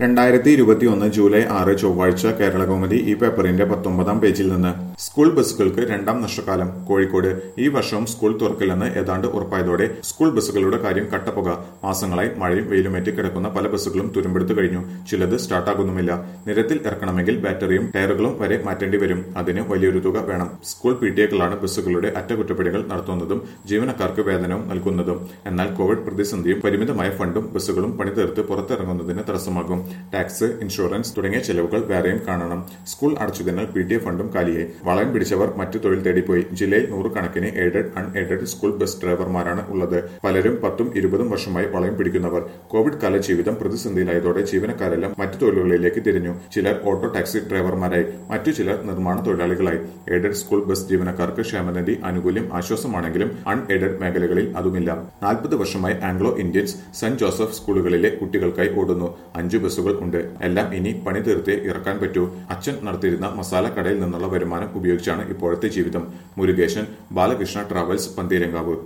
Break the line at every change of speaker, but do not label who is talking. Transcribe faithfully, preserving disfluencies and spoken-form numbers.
രണ്ടായിരത്തി ഇരുപത്തിയൊന്ന് ജൂലൈ ആറ് ചൊവ്വാഴ്ച കേരളകൗമുദി ഈ പേപ്പറിന്റെ പത്തൊമ്പതാം പേജിൽ നിന്ന് സ്കൂൾ ബസ്സുകൾക്ക് രണ്ടാം നഷ്ടകാലം കോഴിക്കോട് ഈ വർഷവും സ്കൂൾ തുറക്കില്ലെന്ന് ഏതാണ്ട് ഉറപ്പായതോടെ സ്കൂൾ ബസ്സുകളുടെ കാര്യം കട്ടപ്പുക. മാസങ്ങളായി മഴയും വെയിലുമേറ്റ് കിടക്കുന്ന പല ബസ്സുകളും തുരുമ്പെടുത്തു കഴിഞ്ഞു. ചിലത് സ്റ്റാർട്ടാകുന്നുമില്ല. നിരത്തിൽ ഇറക്കണമെങ്കിൽ ബാറ്ററിയും ടയറുകളും വരെ മാറ്റേണ്ടി വരും. അതിന് വലിയൊരു തുക വേണം. സ്കൂൾ പി ടി എകളാണ് ബസ്സുകളുടെ അറ്റകുറ്റപ്പണികൾ നടത്തുന്നതും ജീവനക്കാർക്ക് വേതനവും നൽകുന്നതും. എന്നാൽ കോവിഡ് പ്രതിസന്ധിയും പരിമിതമായ ഫണ്ടും ബസ്സുകളും പണിതീർത്ത് പുറത്തിറങ്ങുന്നതിന് തടസ്സമാകും. ടാക്സ്, ഇൻഷുറൻസ് തുടങ്ങിയ ചെലവുകൾ വേറെയും കാണണം. സ്കൂൾ അടച്ചതിനാൽ പി ടി എ ഫണ്ടും കാലിയായി. വളയം പിടിച്ചവർ മറ്റു തൊഴിൽ തേടിപ്പോയി. ജില്ലയിൽ നൂറുകണക്കിന് aided, unaided school bus ഡ്രൈവർമാരാണ് ഉള്ളത്. പലരും പത്തും ഇരുപതും വർഷമായി വളയം പിടിക്കുന്നവർ. കോവിഡ് കാല ജീവിതം പ്രതിസന്ധിയിലായതോടെ ജീവനക്കാരെല്ലാം മറ്റു തൊഴിലുകളിലേക്ക് തിരിഞ്ഞു. ചിലർ ഓട്ടോ ടാക്സി ഡ്രൈവർമാരായി, മറ്റു ചിലർ നിർമ്മാണ തൊഴിലാളികളായി. എയ്ഡഡ് സ്കൂൾ ബസ് ജീവനക്കാർക്ക് ക്ഷേമനിധി ആനുകൂല്യം ആശ്വാസമാണെങ്കിലും അൺ എയ്ഡഡ് മേഖലകളിൽ അതുമില്ല. നാൽപ്പത് വർഷമായി ആംഗ്ലോ ഇന്ത്യൻസ്, സെന്റ് ജോസഫ് സ്കൂളുകളിലെ കുട്ടികൾക്കായി ഓടുന്നു. അഞ്ചു ബസ്സുകൾ ഉണ്ട്. എല്ലാം ഇനി പണി തീർത്തേ ഇറക്കാൻ പറ്റൂ. അച്ഛൻ നടത്തിയിരുന്ന മസാല കടയിൽ നിന്നുള്ള വരുമാനം ഉപയോഗിച്ചാണ് ഇപ്പോഴത്തെ ജീവിതം. മുരുകേശൻ, ബാലകൃഷ്ണ ട്രാവൽസ്, പന്തീരങ്കാവ്.